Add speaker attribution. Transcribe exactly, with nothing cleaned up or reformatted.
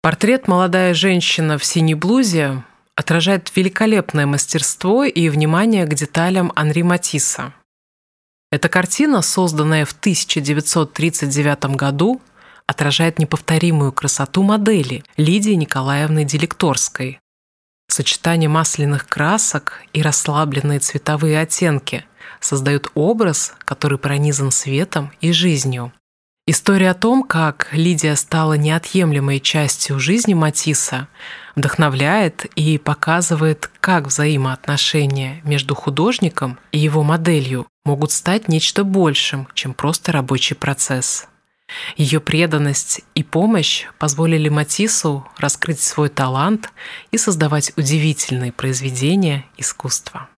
Speaker 1: Портрет «Молодая женщина в синей блузе» отражает великолепное мастерство и внимание к деталям Анри Матисса. Эта картина, созданная в тысяча девятьсот тридцать девятом году, отражает неповторимую красоту модели Лидии Николаевны Делекторской. Сочетание масляных красок и расслабленные цветовые оттенки создают образ, который пронизан светом и жизнью. История о том, как Лидия стала неотъемлемой частью жизни Матисса, вдохновляет и показывает, как взаимоотношения между художником и его моделью могут стать нечто большим, чем просто рабочий процесс. Ее преданность и помощь позволили Матиссу раскрыть свой талант и создавать удивительные произведения искусства.